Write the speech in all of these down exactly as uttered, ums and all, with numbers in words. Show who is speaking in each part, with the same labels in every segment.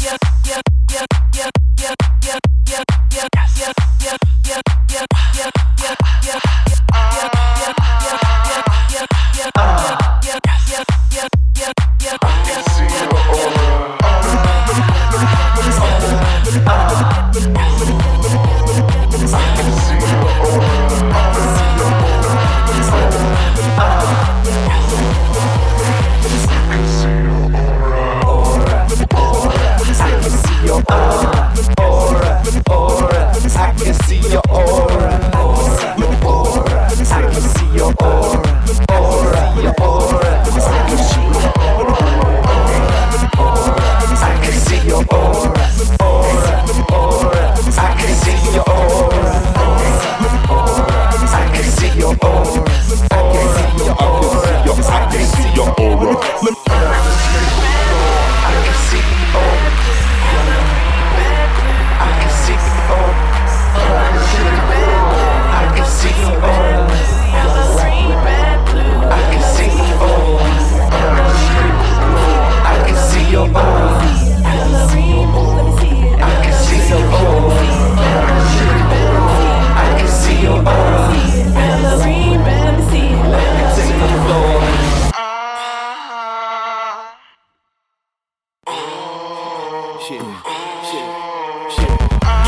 Speaker 1: shit, shit, shit.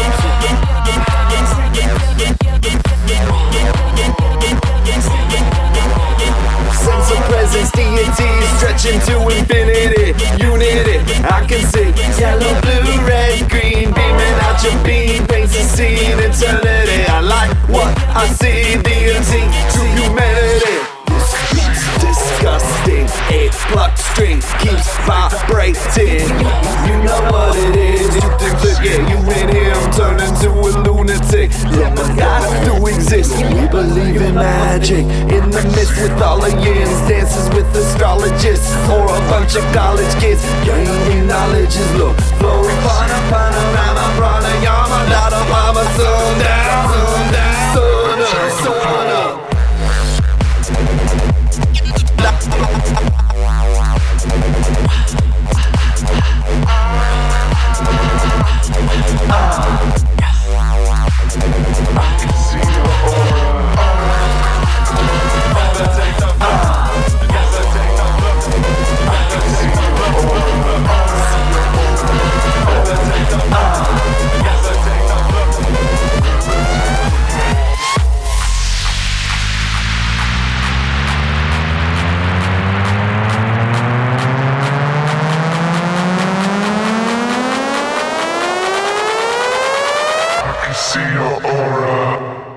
Speaker 1: Sense of presence, deity, stretching to infinity, unity. I can see yellow, blue, red, green, beaming out your beam, paints a scene, eternity. I like what I see, deity to humanity. This beat's disgusting, a plucked string keeps vibrating. You know what it is, you think that yeah, you and him turn into a lunatic. Lemon gods do exist, we believe in magic. In the midst with all the yins, dances with astrologists, or a bunch of college kids. Gaining knowledge is look, flow upon a panorama, pranayama, dada mama, sundown, sundown, sun up, sun up.
Speaker 2: See your aura.